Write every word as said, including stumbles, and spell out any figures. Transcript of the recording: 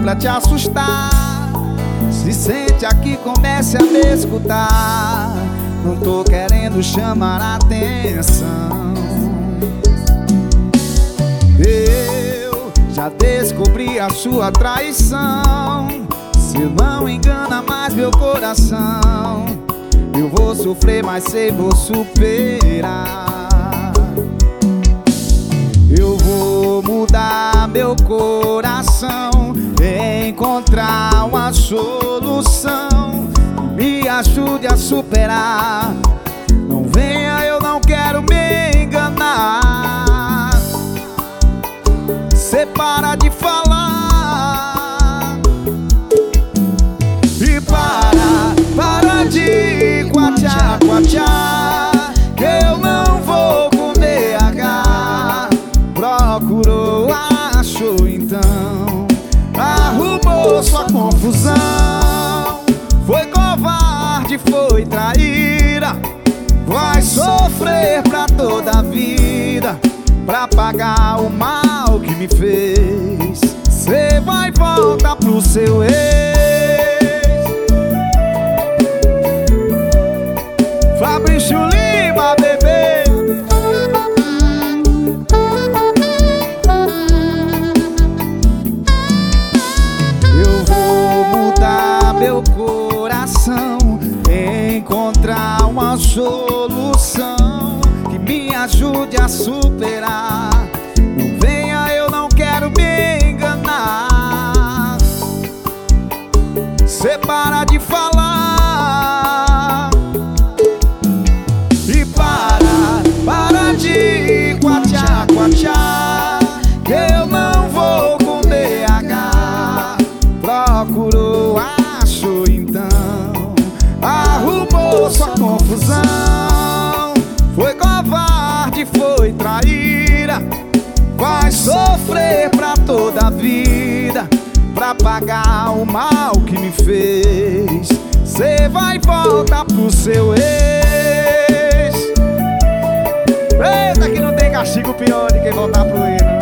pra te assustar. Se sente aqui, comece a me escutar. Não tô querendo chamar a atenção. Eu já descobri a sua traição. Se não engana mais meu coração, eu vou sofrer, mas sei vou superar. Eu vou mudar meu coração, encontrar uma solução que me ajude a superar. Não venha, eu não quero me enganar. Cê para de falar e para, para de quatiar, quatiar, que eu não vou com B H. Procurou, achou então, arrumou sua confusão. Foi covarde, foi traíra, vai sofrer pra toda a vida, pra pagar o mal que me fez. Cê vai voltar pro seu ex. Fabrício Lima, bebê. Eu vou mudar meu coração, encontrar uma solução que me ajude a superar. Não venha, eu não quero me enganar. Cê para de falar e para, para de quatiar, quatiar, que eu não vou com B H. Procurou, achou então, arrumou sua confusão. Foi covarde, foi traíra, vai sofrer pra toda a vida, pra pagar o mal que me fez. Cê vai voltar pro seu ex. Eita, que não tem castigo pior de quem voltar pro ex.